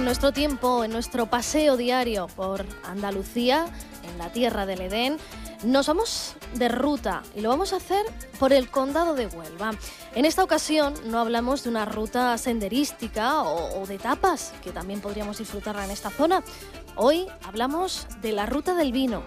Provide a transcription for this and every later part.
nuestro tiempo, en nuestro paseo diario por Andalucía, en la tierra del Edén, nos vamos de ruta y lo vamos a hacer por el Condado de Huelva. En esta ocasión no hablamos de una ruta senderística o de etapas, que también podríamos disfrutarla en esta zona. Hoy hablamos de la ruta del vino.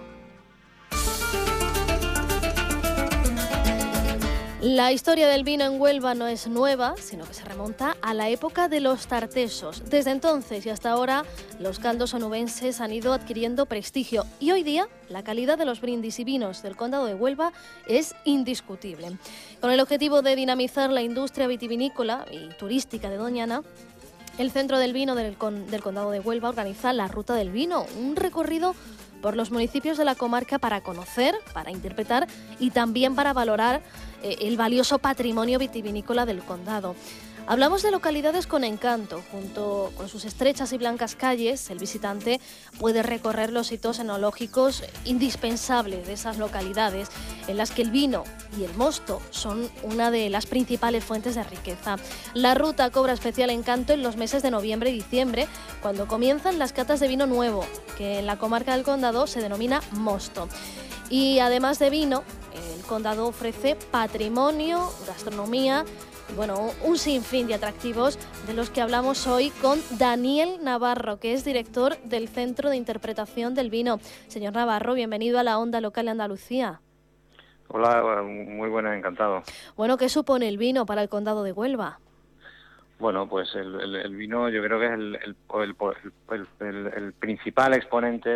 La historia del vino en Huelva no es nueva, sino que se remonta a la época de los tartesos. Desde entonces y hasta ahora, los caldos onubenses han ido adquiriendo prestigio y hoy día la calidad de los brindis y vinos del Condado de Huelva es indiscutible. Con el objetivo de dinamizar la industria vitivinícola y turística de Doñana, el Centro del Vino del Condado de Huelva organiza la Ruta del Vino, un recorrido por los municipios de la comarca para conocer, para interpretar y también para valorar el valioso patrimonio vitivinícola del condado. Hablamos de localidades con encanto. Junto con sus estrechas y blancas calles, el visitante puede recorrer los hitos enológicos indispensables de esas localidades, en las que el vino y el mosto son una de las principales fuentes de riqueza. La ruta cobra especial encanto en los meses de noviembre y diciembre, cuando comienzan las catas de vino nuevo, que en la comarca del condado se denomina mosto. Y además de vino, el condado ofrece patrimonio, gastronomía, un sinfín de atractivos de los que hablamos hoy con Daniel Navarro, que es director del Centro de Interpretación del Vino. Señor Navarro, bienvenido a la Onda Local de Andalucía. Hola, muy buenas, encantado. Bueno, ¿qué supone el vino para el Condado de Huelva? Bueno, pues el vino yo creo que es el principal exponente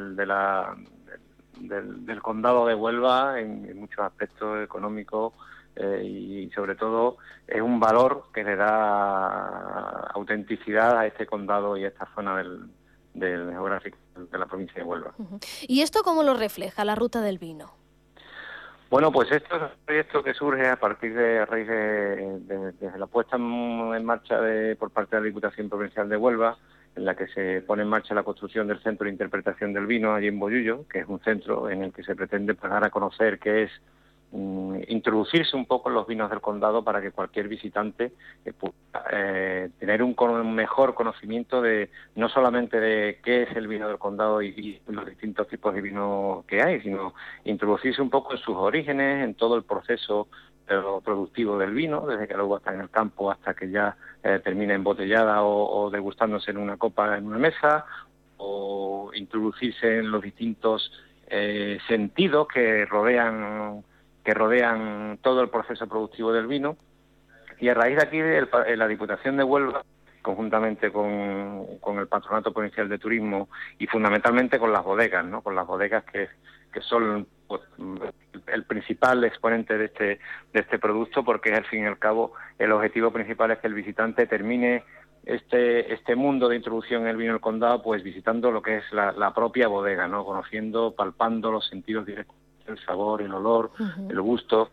del Condado de Huelva en muchos aspectos económicos. Y sobre todo es un valor que le da autenticidad a este condado y a esta zona del geográfico de la provincia de Huelva. ¿Y esto cómo lo refleja la Ruta del Vino? Bueno, pues esto es un proyecto que surge a partir de raíz de la puesta en marcha por parte de la Diputación Provincial de Huelva, en la que se pone en marcha la construcción del Centro de Interpretación del Vino allí en Bollullo, que es un centro en el que se pretende dar a conocer qué es introducirse un poco en los vinos del condado para que cualquier visitante pueda tener un mejor conocimiento de no solamente de qué es el vino del condado y los distintos tipos de vino que hay, sino introducirse un poco en sus orígenes, en todo el proceso productivo del vino, desde que la uva está en el campo hasta que ya termina embotellada o degustándose en una copa en una mesa, o introducirse en los distintos sentidos que rodean todo el proceso productivo del vino. Y a raíz de aquí, la Diputación de Huelva, conjuntamente con el Patronato Provincial de Turismo y fundamentalmente con las bodegas, ¿no? Con las bodegas que son pues, el principal exponente de este producto, porque al fin y al cabo el objetivo principal es que el visitante termine este mundo de introducción en el vino del condado, pues visitando lo que es la propia bodega, ¿no? Conociendo, palpando los sentidos directos, el sabor, el olor, el gusto,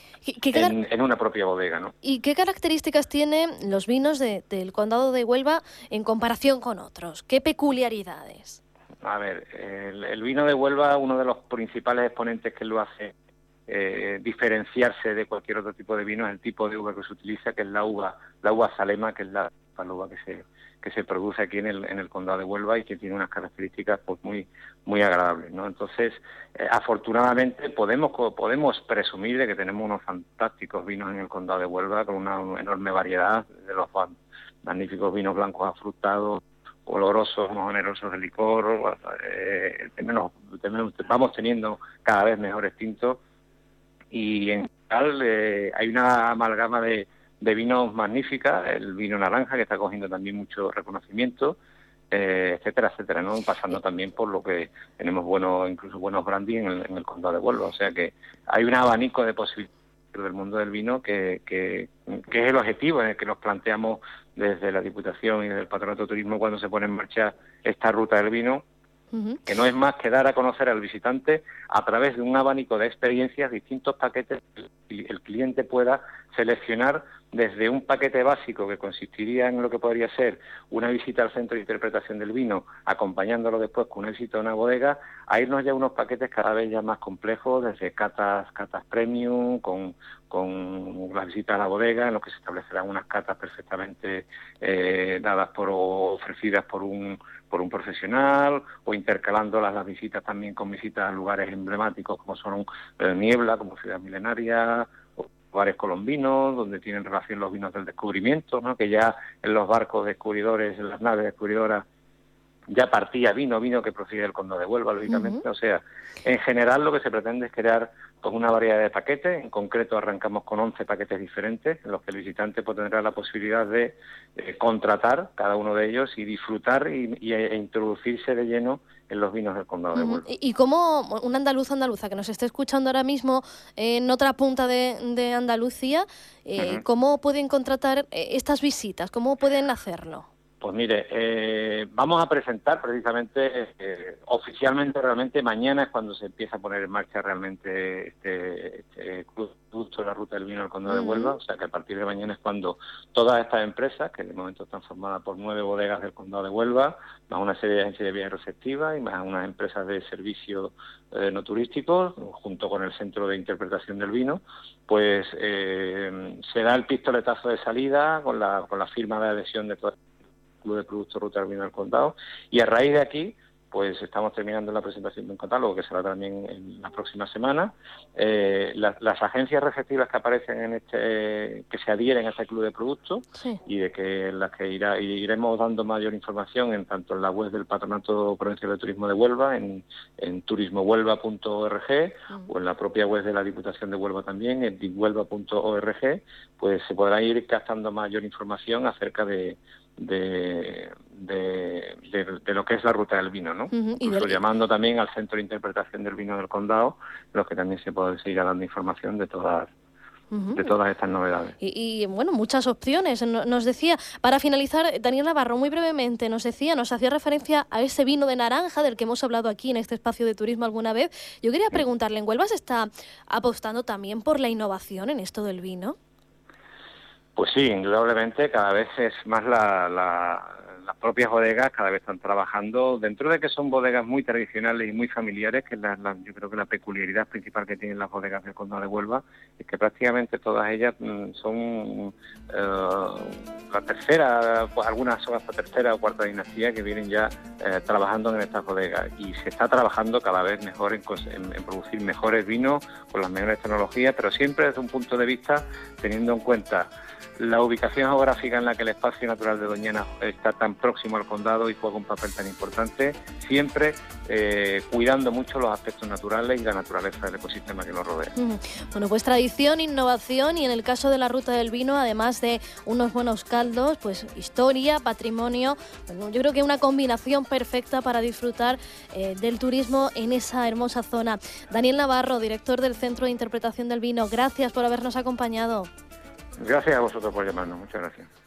en una propia bodega, ¿no? ¿Y qué características tienen los vinos del Condado de Huelva en comparación con otros? ¿Qué peculiaridades? A ver, el vino de Huelva, uno de los principales exponentes que lo hace diferenciarse de cualquier otro tipo de vino es el tipo de uva que se utiliza, que es la uva zalema, que es la uva que se produce aquí en el condado de Huelva y que tiene unas características pues muy agradables, ¿no? Entonces, afortunadamente podemos presumir de que tenemos unos fantásticos vinos en el condado de Huelva con una enorme variedad de los magníficos vinos blancos afrutados, olorosos, generosos de licor. Vamos teniendo cada vez mejores tintos y en general hay una amalgama de vinos magnífica, el vino naranja que está cogiendo también mucho reconocimiento, etcétera, ¿no? Pasando también por lo que tenemos incluso buenos brandy en el condado de Huelva, o sea que hay un abanico de posibilidades del mundo del vino que es el objetivo en el que nos planteamos desde la Diputación y desde el Patronato de Turismo cuando se pone en marcha esta ruta del vino, que no es más que dar a conocer al visitante a través de un abanico de experiencias distintos paquetes y el cliente pueda seleccionar desde un paquete básico que consistiría en lo que podría ser una visita al centro de interpretación del vino, acompañándolo después con una visita a una bodega, a irnos ya a unos paquetes cada vez ya más complejos, desde catas premium, con la visita a la bodega, en los que se establecerán unas catas perfectamente dadas o ofrecidas por un profesional, o intercalando las visitas también con visitas a lugares emblemáticos como son Niebla, como Ciudad Milenaria, lugares colombinos, donde tienen relación los vinos del descubrimiento, ¿no? Que ya en los barcos descubridores, en las naves descubridoras, ya partía vino que procede del Condado de Huelva, lógicamente. O sea, en general lo que se pretende es crear pues una variedad de paquetes. En concreto arrancamos con 11 paquetes diferentes, en los que el visitante pues, tendrá la posibilidad de contratar cada uno de ellos y disfrutar e introducirse de lleno en los vinos del Condado de Huelva. Y como un andaluza que nos esté escuchando ahora mismo en otra punta de Andalucía, ¿cómo pueden contratar estas visitas? ¿Cómo pueden hacerlo? Pues mire, vamos a presentar precisamente, oficialmente realmente, mañana es cuando se empieza a poner en marcha realmente este producto de la Ruta del Vino del Condado de Huelva, o sea que a partir de mañana es cuando todas estas empresas, que de momento están formadas por 9 bodegas del Condado de Huelva, más una serie de agencias de viajes receptivas y más unas empresas de servicios no turísticos, junto con el Centro de Interpretación del Vino, pues se da el pistoletazo de salida con la firma de adhesión de todas de productos Ruta del Vino del Condado, y a raíz de aquí pues estamos terminando la presentación de un catálogo que será también en la próxima semana. Las agencias receptivas que aparecen que se adhieren a este club de productos, y de que las que iremos dando mayor información en tanto en la web del Patronato Provincial de Turismo de Huelva, en turismohuelva.org, o en la propia web de la Diputación de Huelva también, en diphuelva.org, pues se podrá ir captando mayor información acerca de lo que es la Ruta del Vino, ¿no? Incluso llamando también al Centro de Interpretación del Vino del Condado, los que también se puede seguir dando información de todas estas novedades. Y bueno, muchas opciones. Nos decía, para finalizar, Daniel Navarro, muy brevemente, nos hacía referencia a ese vino de naranja del que hemos hablado aquí en este espacio de turismo alguna vez. Yo quería preguntarle, ¿en Huelva se está apostando también por la innovación en esto del vino? Pues sí, indudablemente cada vez es más las propias bodegas cada vez están trabajando, dentro de que son bodegas muy tradicionales y muy familiares, que yo creo que la peculiaridad principal que tienen las bodegas del Condado de Huelva es que prácticamente todas ellas son la tercera, pues algunas son hasta tercera o cuarta dinastía que vienen ya trabajando en estas bodegas, y se está trabajando cada vez mejor en producir mejores vinos con las mejores tecnologías, pero siempre desde un punto de vista teniendo en cuenta la ubicación geográfica en la que el espacio natural de Doñana está tan próximo al condado y juega un papel tan importante, siempre cuidando mucho los aspectos naturales y la naturaleza del ecosistema que nos rodea. Bueno, pues tradición, innovación, y en el caso de la Ruta del Vino, además de unos buenos caldos, pues historia, patrimonio. Bueno, yo creo que una combinación perfecta para disfrutar del turismo en esa hermosa zona. Daniel Navarro, director del Centro de Interpretación del Vino, gracias por habernos acompañado. Gracias a vosotros por llamarnos, muchas gracias.